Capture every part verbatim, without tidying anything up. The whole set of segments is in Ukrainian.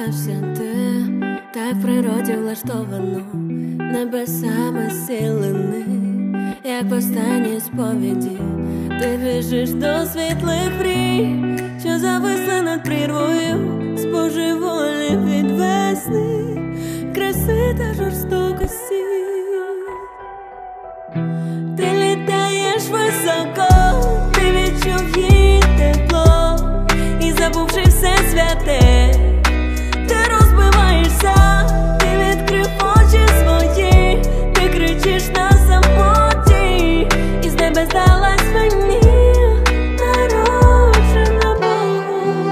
з'явилася ти, так в природі влаштовано, небесами зцілені, як в останній сповіді. Ти біжиш до світлих мрій, що зависли над прірвою, споживолі від весни, краси та жорстокості. Ти літаєш високо, ти відчув її тепло, і забувши все святе, ти розбиваєшся, ти відкрив очі свої, ти кричиш на самоті, і з небес здалась мені народжена Богом.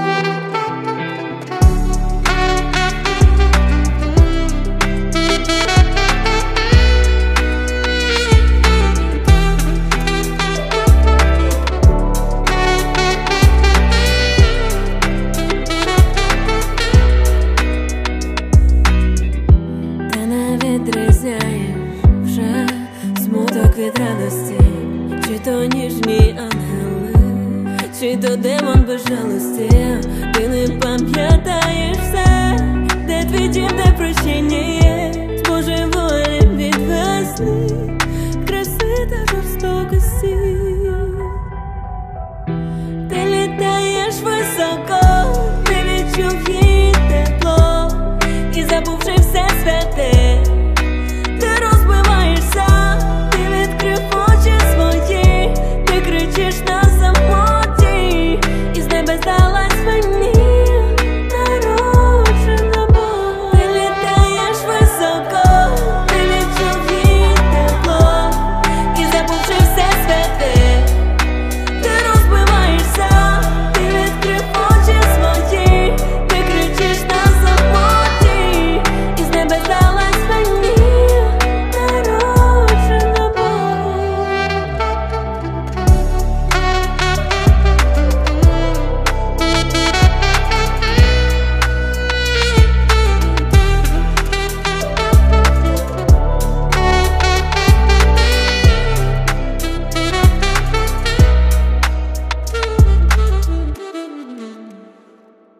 Відрізняєш вже смуток від радості, чи то ніжні ангели, чи то демон безжалості. Ти не пам'ятаєш все, де твій дім, де прощення.